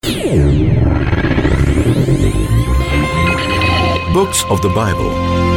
Books of the Bible.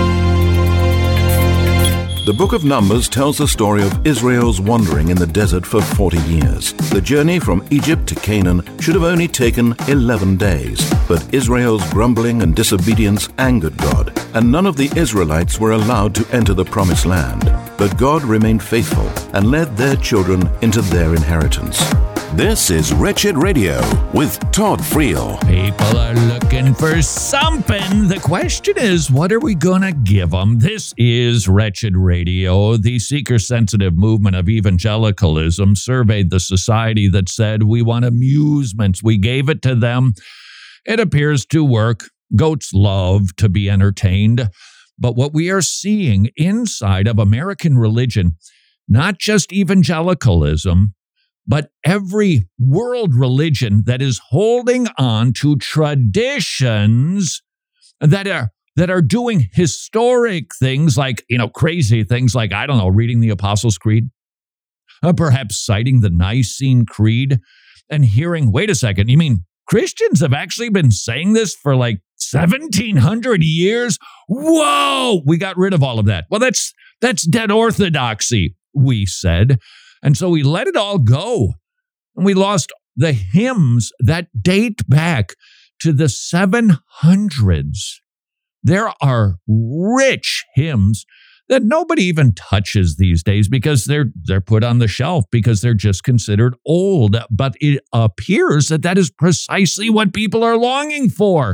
The book of Numbers tells the story of Israel's wandering in the desert for 40 years. The journey from Egypt to Canaan should have only taken 11 days, but Israel's grumbling and disobedience angered God, and none of the Israelites were allowed to enter the promised land. But God remained faithful and led their children into their inheritance. This is Wretched Radio with Todd Friel. People are looking for something. The question is, what are we going to give them? This is Wretched Radio. The seeker-sensitive movement of evangelicalism surveyed the society that said, we want amusements. We gave it to them. It appears to work. Goats love to be entertained. But what we are seeing inside of American religion, not just evangelicalism, but every world religion that is holding on to traditions that are doing historic things like, crazy things like, reading the Apostles' Creed, perhaps citing the Nicene Creed and hearing, wait a second, you mean Christians have actually been saying this for like 1,700 years? Whoa, we got rid of all of that. Well, that's dead orthodoxy, we said. And so we let it all go. And we lost the hymns that date back to the 700s. There are rich hymns that nobody even touches these days because they're put on the shelf because they're just considered old. But it appears that is precisely what people are longing for.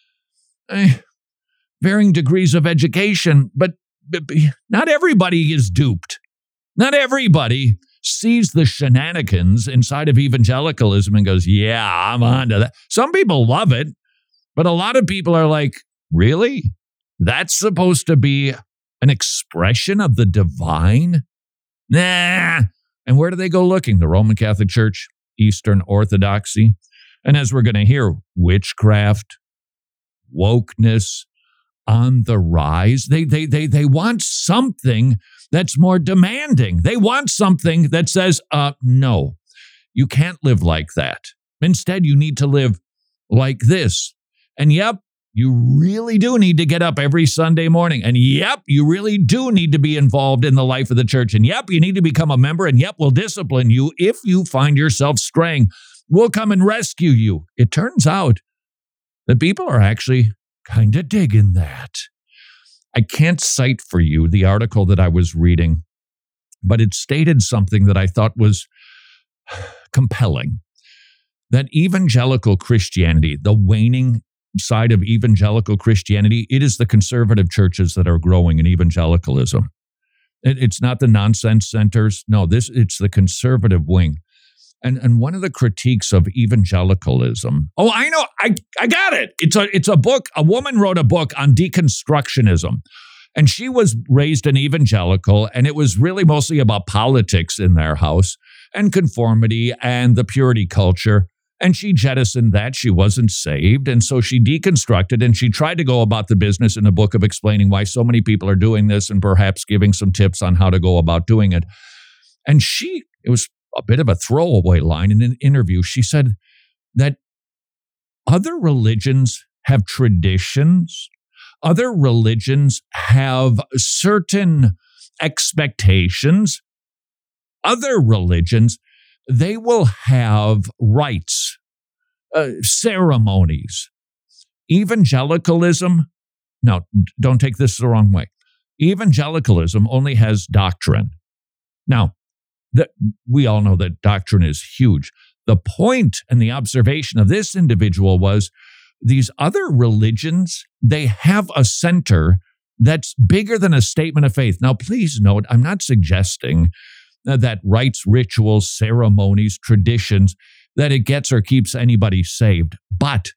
Varying degrees of education, but not everybody is duped. Not everybody sees the shenanigans inside of evangelicalism and goes, yeah, I'm on to that. Some people love it, but a lot of people are like, really? That's supposed to be an expression of the divine? Nah. And where do they go looking? The Roman Catholic Church, Eastern Orthodoxy. And as we're going to hear, witchcraft, wokeness on the rise. They want something that's more demanding. They want something that says, no, you can't live like that. Instead, you need to live like this. And yep, you really do need to get up every Sunday morning. And yep, you really do need to be involved in the life of the church. And yep, you need to become a member. And yep, we'll discipline you if you find yourself straying. We'll come and rescue you. It turns out that people are actually kind of digging that. I can't cite for you the article that I was reading, but it stated something that I thought was compelling. That evangelical Christianity, the waning side of evangelical Christianity, it is the conservative churches that are growing in evangelicalism. It's not the nonsense centers. No, it's the conservative wing. And one of the critiques of evangelicalism. Oh, I know. I got it. It's a book. A woman wrote a book on deconstructionism. And she was raised an evangelical, and it was really mostly about politics in their house and conformity and the purity culture. And she jettisoned that. She wasn't saved. And so she deconstructed, and she tried to go about the business in a book of explaining why so many people are doing this and perhaps giving some tips on how to go about doing it. And it was a bit of a throwaway line in an interview. She said that other religions have traditions. Other religions have certain expectations. Other religions, they will have rites, ceremonies. Evangelicalism, now don't take this the wrong way. Evangelicalism only has doctrine. Now, we all know that doctrine is huge. The point and the observation of this individual was these other religions, they have a center that's bigger than a statement of faith. Now, please note, I'm not suggesting that rites, rituals, ceremonies, traditions, that it gets or keeps anybody saved. But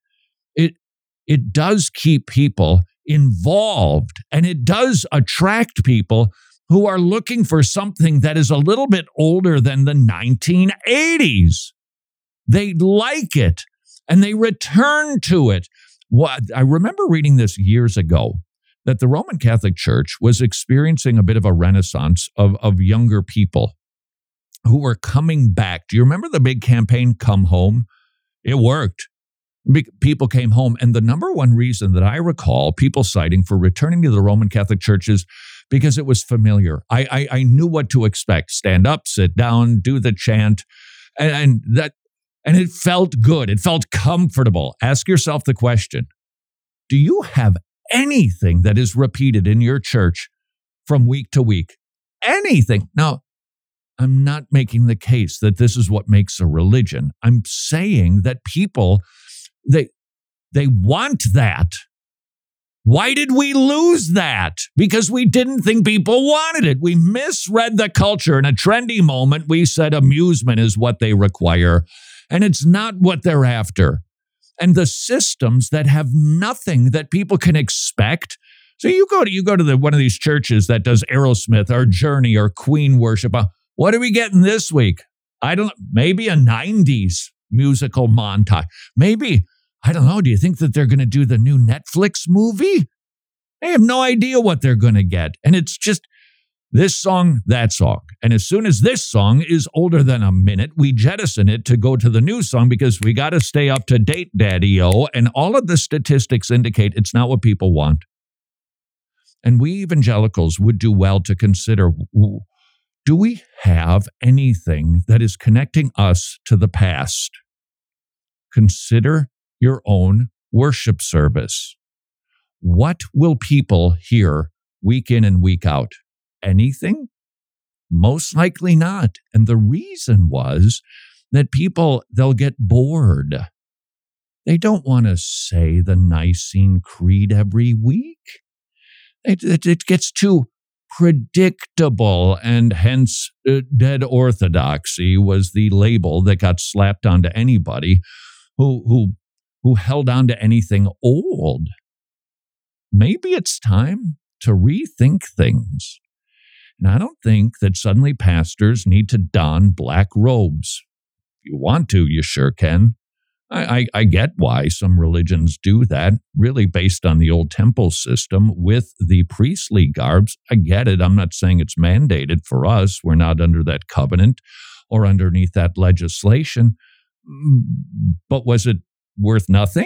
it does keep people involved, and it does attract people who are looking for something that is a little bit older than the 1980s. They like it, and they return to it. I remember reading this years ago, that the Roman Catholic Church was experiencing a bit of a renaissance of younger people who were coming back. Do you remember the big campaign, Come Home? It worked. People came home. And the number one reason that I recall people citing for returning to the Roman Catholic Church is because it was familiar. I knew what to expect. Stand up, sit down, do the chant. And it felt good. It felt comfortable. Ask yourself the question, do you have anything that is repeated in your church from week to week? Anything. Now, I'm not making the case that this is what makes a religion. I'm saying that people, they want that. Why did we lose that? Because we didn't think people wanted it. We misread the culture. In a trendy moment, we said amusement is what they require, and it's not what they're after. And the systems that have nothing that people can expect. So you go to one of these churches that does Aerosmith or Journey or Queen worship. What are we getting this week? Maybe a 90s musical montage. Maybe, I don't know, do you think that they're going to do the new Netflix movie? I have no idea what they're going to get. And it's just this song, that song. And as soon as this song is older than a minute, we jettison it to go to the new song because we got to stay up to date, Daddy-O. And all of the statistics indicate it's not what people want. And we evangelicals would do well to consider, do we have anything that is connecting us to the past? Consider your own worship service. What will people hear week in and week out? Anything? Most likely not. And the reason was that they'll get bored. They don't want to say the Nicene Creed every week. It gets too predictable, and hence dead orthodoxy was the label that got slapped onto anybody who held on to anything old. Maybe it's time to rethink things. And I don't think that suddenly pastors need to don black robes. If you want to, you sure can. I get why some religions do that, really based on the old temple system with the priestly garbs. I get it. I'm not saying it's mandated for us. We're not under that covenant or underneath that legislation. But was it worth nothing?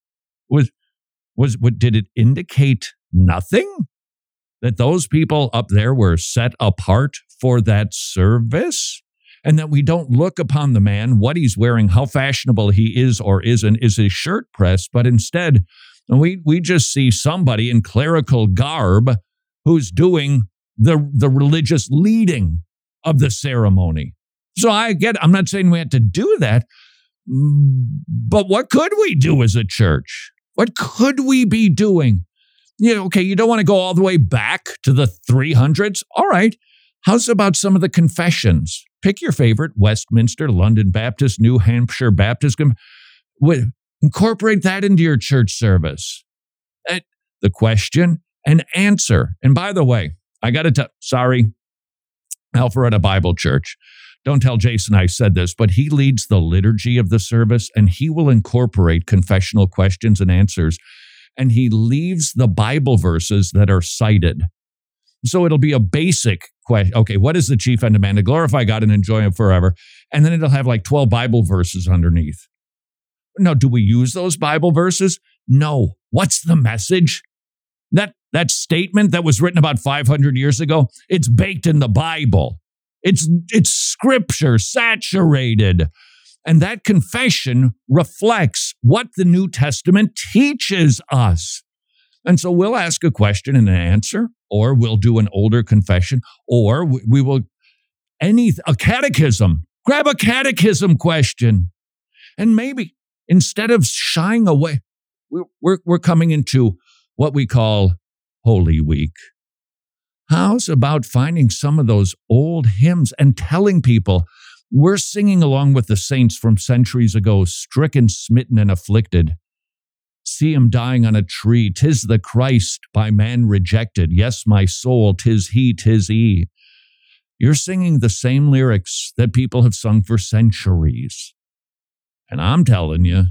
Did it indicate nothing? That those people up there were set apart for that service? And that we don't look upon the man, what he's wearing, how fashionable he is or isn't, is his shirt pressed, but instead we just see somebody in clerical garb who's doing the religious leading of the ceremony. So I'm not saying we had to do that, but what could we do as a church? What could we be doing? Okay, you don't want to go all the way back to the 300s? All right. How's about some of the confessions? Pick your favorite, Westminster, London Baptist, New Hampshire Baptist. Incorporate that into your church service. The question and answer. And by the way, I got to tell, sorry, Alpharetta Bible Church. Don't tell Jason I said this, but he leads the liturgy of the service, and he will incorporate confessional questions and answers. And he leaves the Bible verses that are cited. So it'll be a basic question. Okay, what is the chief end of man? To glorify God and enjoy Him forever. And then it'll have like 12 Bible verses underneath. Now, do we use those Bible verses? No. What's the message? That statement that was written about 500 years ago, it's baked in the Bible. It's scripture saturated. And that confession reflects what the New Testament teaches us. And so we'll ask a question and an answer, or we'll do an older confession, or we will a catechism. Grab a catechism question. And maybe instead of shying away, we're coming into what we call Holy Week. How's about finding some of those old hymns and telling people we're singing along with the saints from centuries ago, stricken, smitten, and afflicted. See him dying on a tree. 'Tis the Christ by man rejected. Yes, my soul, 'tis he, 'tis he. You're singing the same lyrics that people have sung for centuries. And I'm telling you,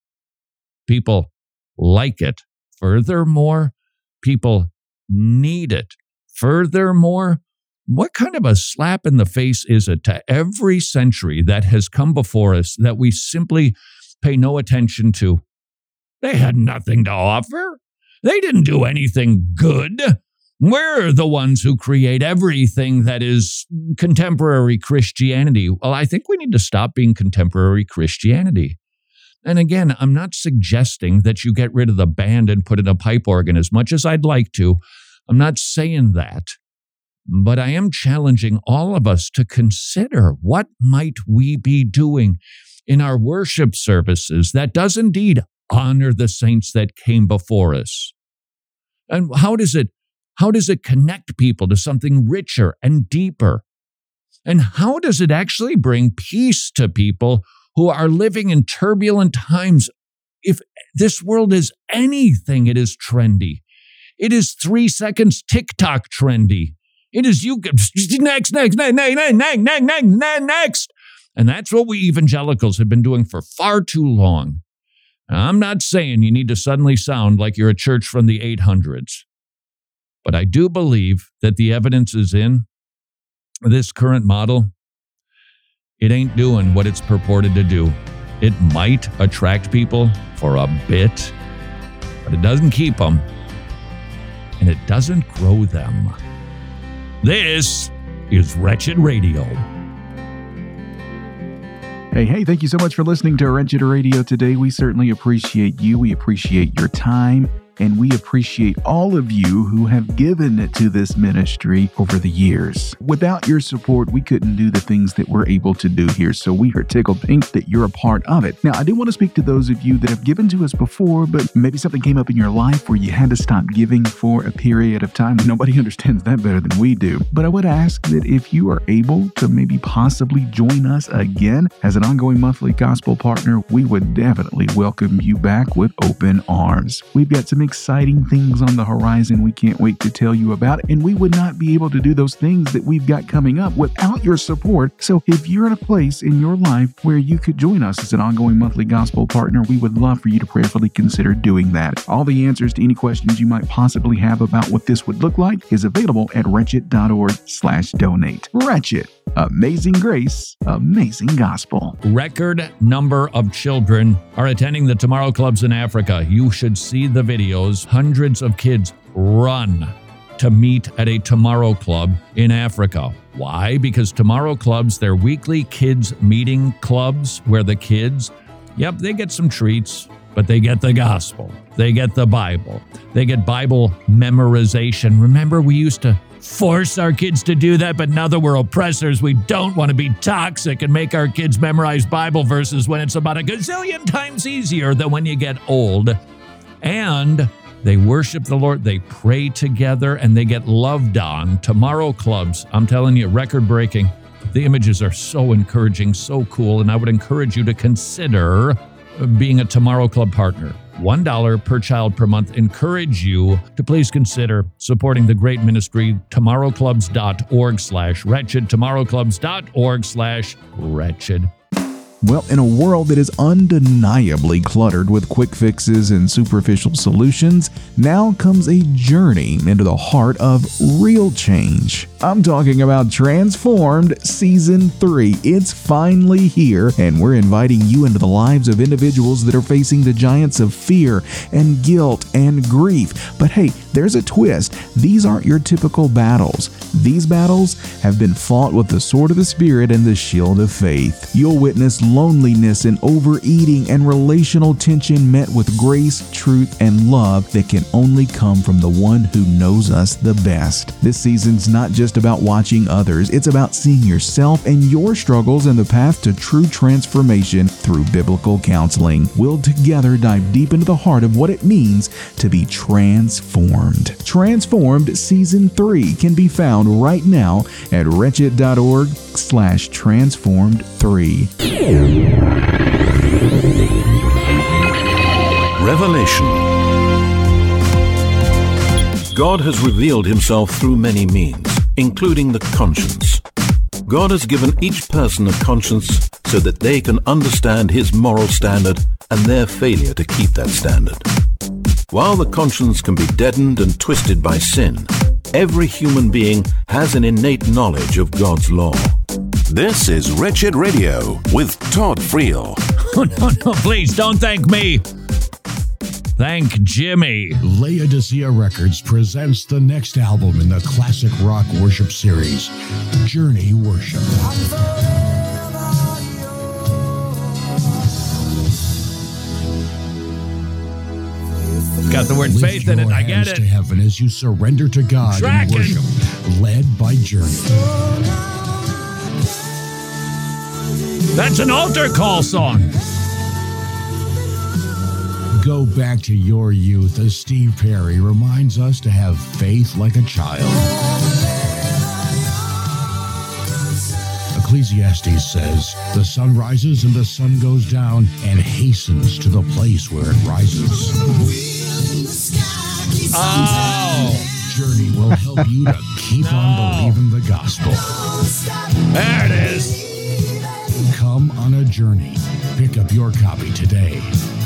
people like it. Furthermore, people need it. Furthermore, what kind of a slap in the face is it to every century that has come before us that we simply pay no attention to. They had nothing to offer. They didn't do anything good. We're the ones who create everything that is contemporary Christianity. Well, I think we need to stop being contemporary Christianity. And again, I'm not suggesting that you get rid of the band and put in a pipe organ as much as I'd like to. I'm not saying that. But I am challenging all of us to consider what might we be doing in our worship services that does indeed honor the saints that came before us. And how does it connect people to something richer and deeper? And how does it actually bring peace to people who are living in turbulent times? If this world is anything, it is trendy. It is 3 seconds TikTok trendy. It is next. And that's what we evangelicals have been doing for far too long. Now, I'm not saying you need to suddenly sound like you're a church from the 800s. But I do believe that the evidence is in this current model. It ain't doing what it's purported to do. It might attract people for a bit, but it doesn't keep them, and it doesn't grow them. This is Wretched Radio. Hey, thank you so much for listening to Wretched Radio today. We certainly appreciate you. We appreciate your time. And we appreciate all of you who have given to this ministry over the years. Without your support, we couldn't do the things that we're able to do here. So we are tickled pink that you're a part of it. Now, I do want to speak to those of you that have given to us before, but maybe something came up in your life where you had to stop giving for a period of time. Nobody understands that better than we do. But I would ask that if you are able to maybe possibly join us again as an ongoing monthly gospel partner, we would definitely welcome you back with open arms. We've got some exciting things on the horizon we can't wait to tell you about, and we would not be able to do those things that we've got coming up without your support. So if you're in a place in your life where you could join us as an ongoing monthly gospel partner, we would love for you to prayerfully consider doing that. All the answers to any questions you might possibly have about what this would look like is available at wretched.org/donate. Wretched. Amazing grace, amazing gospel. Record number of children are attending the Tomorrow Clubs in Africa. You should see the videos. Hundreds of kids run to meet at a Tomorrow Club in Africa. Why? Because Tomorrow Clubs, they're weekly kids meeting clubs where the kids, they get some treats, but they get the gospel. They get the Bible. They get Bible memorization. Remember, we used to force our kids to do that, but now that we're oppressors, we don't want to be toxic and make our kids memorize Bible verses when it's about a gazillion times easier than when you get old. And they worship the Lord, they pray together, and they get loved on. Tomorrow Clubs, I'm telling you, record-breaking. The images are so encouraging, so cool, and I would encourage you to consider being a Tomorrow Club partner. $1 per child per month. Encourage you to please consider supporting the great ministry, tomorrowclubs.org/wretched, tomorrowclubs.org/wretched. Well, in a world that is undeniably cluttered with quick fixes and superficial solutions, now comes a journey into the heart of real change. I'm talking about Transformed Season 3. It's finally here, and we're inviting you into the lives of individuals that are facing the giants of fear and guilt and grief. But hey, there's a twist. These aren't your typical battles. These battles have been fought with the sword of the Spirit and the shield of faith. You'll witness loneliness and overeating and relational tension met with grace, truth, and love that can only come from the one who knows us the best. This season's not just about watching others, it's about seeing yourself and your struggles and the path to true transformation through biblical counseling. We'll together dive deep into the heart of what it means to be transformed. Transformed Season 3 can be found right now at wretched.org/transformed3. Revelation. God has revealed himself through many means, including the conscience. God has given each person a conscience so that they can understand his moral standard and their failure to keep that standard. While the conscience can be deadened and twisted by sin, every human being has an innate knowledge of God's law. This is Wretched Radio with Todd Friel. Oh, no, please don't thank me. Thank Jimmy. Laodicea Records presents the next album in the classic rock worship series, Journey Worship. Got the word faith in it. I get it. To heaven as you surrender to God in worship, led by Journey. That's an altar call song. Go back to your youth as Steve Perry reminds us to have faith like a child. Ecclesiastes says, the sun rises and the sun goes down and hastens to the place where it rises. Oh. Journey will help you to keep on believing the gospel. There it is. Come on a journey. Pick up your copy today.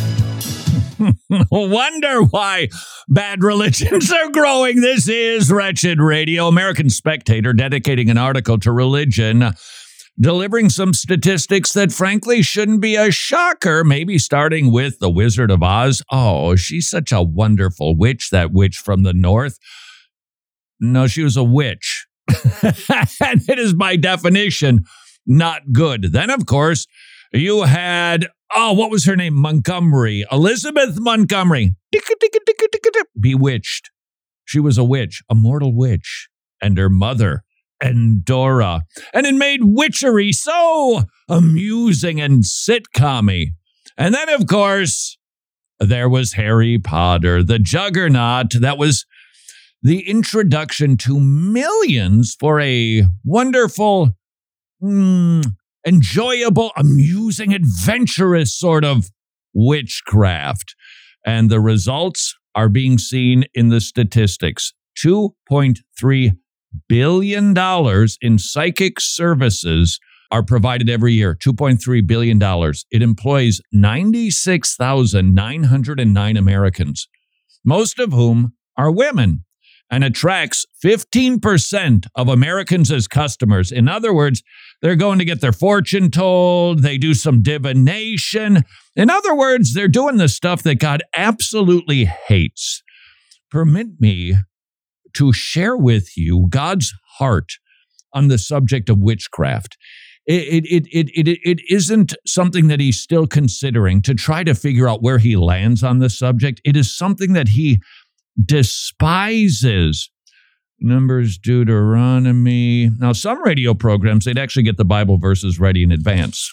Wonder why bad religions are growing. This is Wretched Radio. American Spectator dedicating an article to religion, delivering some statistics that frankly shouldn't be a shocker, maybe starting with the Wizard of Oz. Oh, she's such a wonderful witch, that witch from the north. No, she was a witch. And it is by definition not good. Then, of course, you had, what was her name? Montgomery. Elizabeth Montgomery. Bewitched. She was a witch, a mortal witch. And her mother, Endora. And it made witchery so amusing and sitcom-y. And then, of course, there was Harry Potter, the juggernaut that was the introduction to millions for a wonderful, enjoyable, amusing, adventurous sort of witchcraft. And the results are being seen in the statistics. $2.3 billion in psychic services are provided every year. $2.3 billion. It employs 96,909 Americans, most of whom are women, and attracts 15% of Americans as customers. In other words, they're going to get their fortune told. They do some divination. In other words, they're doing the stuff that God absolutely hates. Permit me to share with you God's heart on the subject of witchcraft. It isn't something that he's still considering to try to figure out where he lands on the subject. It is something that he despises. Numbers, Deuteronomy. Now, some radio programs, they'd actually get the Bible verses ready in advance.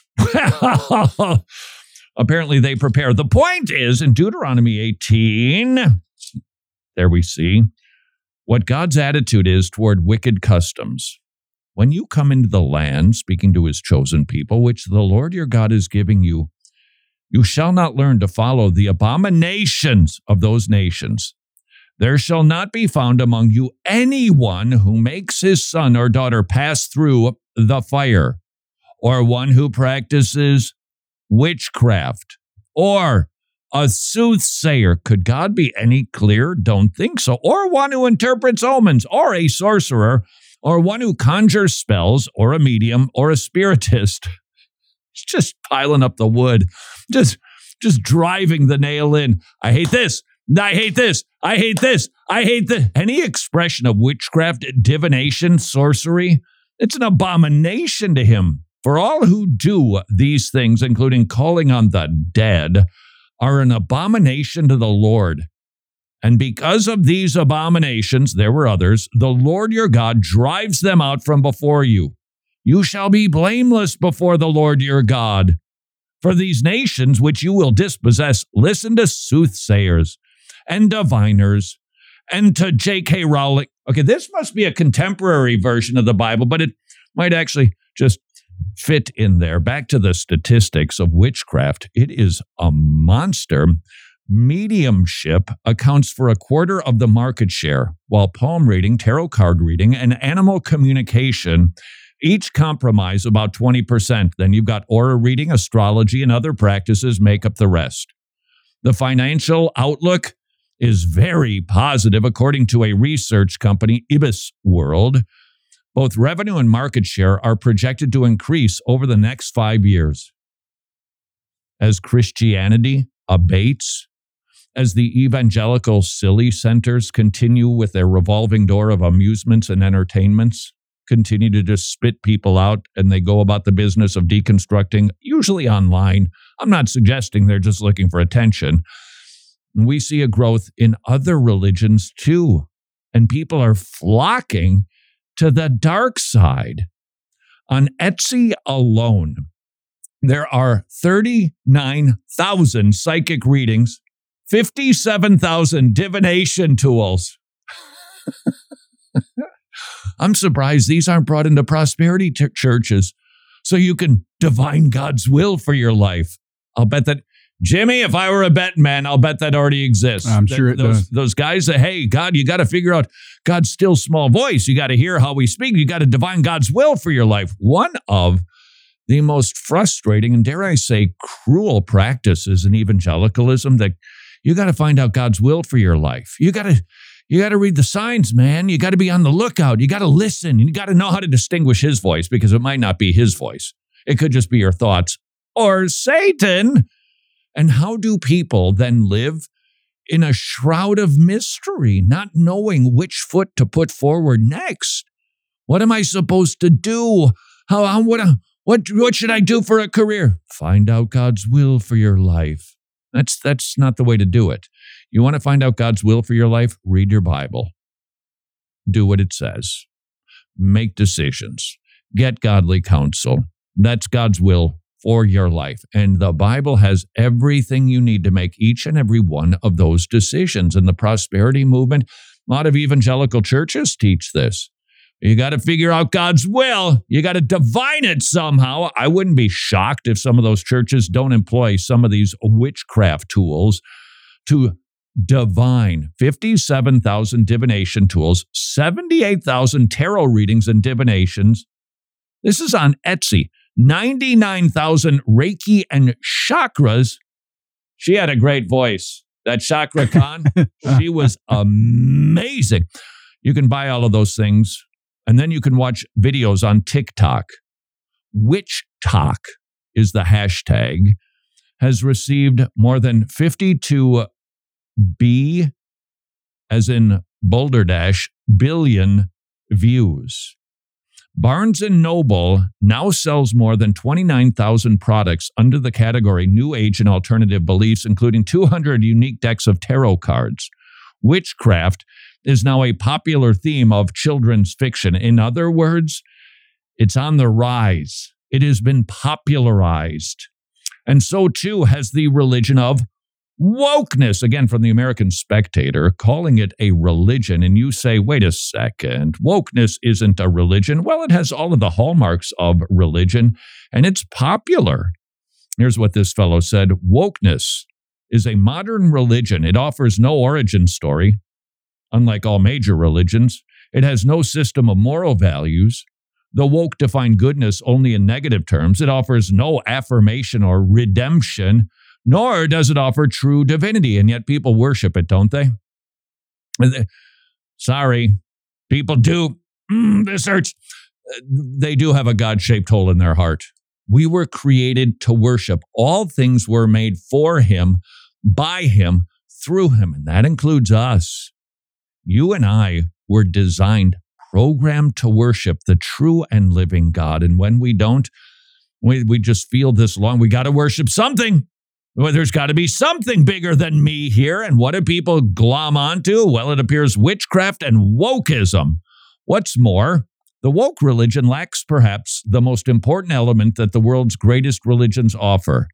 Apparently, they prepare. The point is, in Deuteronomy 18, there we see what God's attitude is toward wicked customs. When you come into the land, speaking to his chosen people, which the Lord your God is giving you, you shall not learn to follow the abominations of those nations. There shall not be found among you anyone who makes his son or daughter pass through the fire, or one who practices witchcraft, or a soothsayer. Could God be any clearer? Don't think so. Or one who interprets omens, or a sorcerer, or one who conjures spells, or a medium, or a spiritist. It's just piling up the wood, just driving the nail in. I hate this. I hate this. I hate this. I hate this. Any expression of witchcraft, divination, sorcery, it's an abomination to him. For all who do these things, including calling on the dead, are an abomination to the Lord. And because of these abominations, there were others, the Lord your God drives them out from before you. You shall be blameless before the Lord your God. For these nations which you will dispossess, listen to soothsayers and diviners, and to J.K. Rowling. Okay, this must be a contemporary version of the Bible, but it might actually just fit in there. Back to the statistics of witchcraft. It is a monster. Mediumship accounts for a quarter of the market share, while palm reading, tarot card reading, and animal communication each compromise about 20%. Then you've got aura reading, astrology, and other practices make up the rest. The financial outlook is very positive, according to a research company, Ibis World. Both revenue and market share are projected to increase over the next 5 years. As Christianity abates, as the evangelical silly centers continue with their revolving door of amusements and entertainments, continue to just spit people out, and they go about the business of deconstructing, usually online. I'm not suggesting they're just looking for attention. We see a growth in other religions too, and people are flocking to the dark side. On Etsy alone, there are 39,000 psychic readings, 57,000 divination tools. I'm surprised these aren't brought into prosperity churches so you can divine God's will for your life. I'll bet that, Jimmy, if I were a betting man, I'll bet that already exists. I'm sure it does. Those guys that, hey, God, you got to figure out God's still small voice. You got to hear how we speak. You got to divine God's will for your life. One of the most frustrating and, dare I say, cruel practices in evangelicalism that you got to find out God's will for your life. You got to read the signs, man. You got to be on the lookout. You got to listen. You got to know how to distinguish his voice, because it might not be his voice. It could just be your thoughts or Satan. And how do people then live in a shroud of mystery, not knowing which foot to put forward next? What am I supposed to do? What should I do for a career? Find out God's will for your life. That's not the way to do it. You want to find out God's will for your life? Read your Bible. Do what it says. Make decisions. Get godly counsel. That's God's will for your life. And the Bible has everything you need to make each and every one of those decisions. And the prosperity movement, a lot of evangelical churches teach this. You got to figure out God's will. You got to divine it somehow. I wouldn't be shocked if some of those churches don't employ some of these witchcraft tools to divine. 57,000 divination tools, 78,000 tarot readings and divinations. This is on Etsy. 99,000 Reiki and chakras. She had a great voice. That Chakra Khan, she was amazing. You can buy all of those things. And then you can watch videos on TikTok. WitchTok is the hashtag, has received more than 52 B, as in Boulder Dash, billion views. Barnes & Noble now sells more than 29,000 products under the category New Age and Alternative Beliefs, including 200 unique decks of tarot cards. Witchcraft is now a popular theme of children's fiction. In other words, it's on the rise. It has been popularized. And so too has the religion of wokeness, again from the American Spectator, calling it a religion. And you say, wait a second, wokeness isn't a religion. Well, it has all of the hallmarks of religion, and it's popular. Here's what this fellow said. Wokeness is a modern religion. It offers no origin story. Unlike all major religions, it has no system of moral values. The woke define goodness only in negative terms. It offers no affirmation or redemption, nor does it offer true divinity. And yet people worship it, don't they? Sorry, people do. This hurts. They do have a God-shaped hole in their heart. We were created to worship. All things were made for him, by him, through him, and that includes us. You and I were designed, programmed to worship the true and living God. And when we don't, we just feel this long. We got to worship something. Well, there's got to be something bigger than me here. And what do people glom onto? Well, it appears witchcraft and wokeism. What's more, the woke religion lacks perhaps the most important element that the world's greatest religions offer: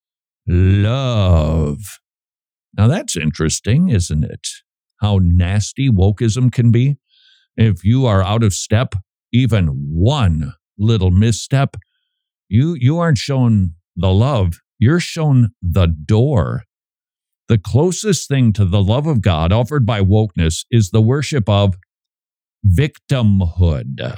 love. Now that's interesting, isn't it? How nasty wokeism can be. If you are out of step, even one little misstep, you aren't shown the love. You're shown the door. The closest thing to the love of God offered by wokeness is the worship of victimhood.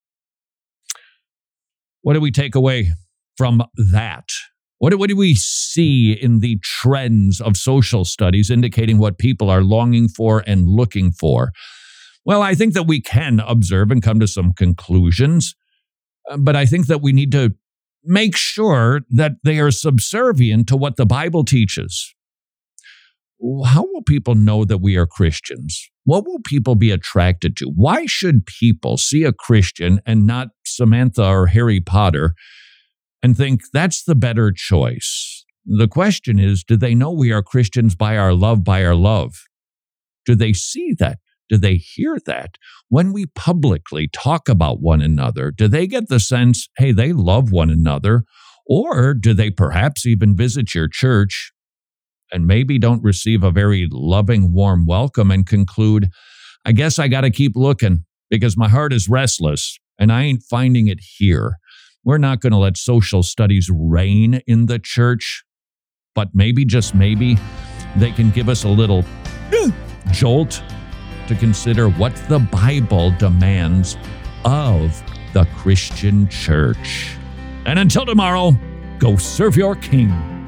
What do we take away from that? What do we see in the trends of social studies indicating what people are longing for and looking for? Well, I think that we can observe and come to some conclusions, but I think that we need to make sure that they are subservient to what the Bible teaches. How will people know that we are Christians? What will people be attracted to? Why should people see a Christian and not Samantha or Harry Potter and think that's the better choice? The question is, do they know we are Christians by our love, Do they see that? Do they hear that? When we publicly talk about one another, do they get the sense, hey, they love one another? Or do they perhaps even visit your church and maybe don't receive a very loving, warm welcome and conclude, I guess I got to keep looking because my heart is restless and I ain't finding it here. We're not going to let social studies reign in the church, but maybe, just maybe, they can give us a little jolt to consider what the Bible demands of the Christian church. And until tomorrow, go serve your King.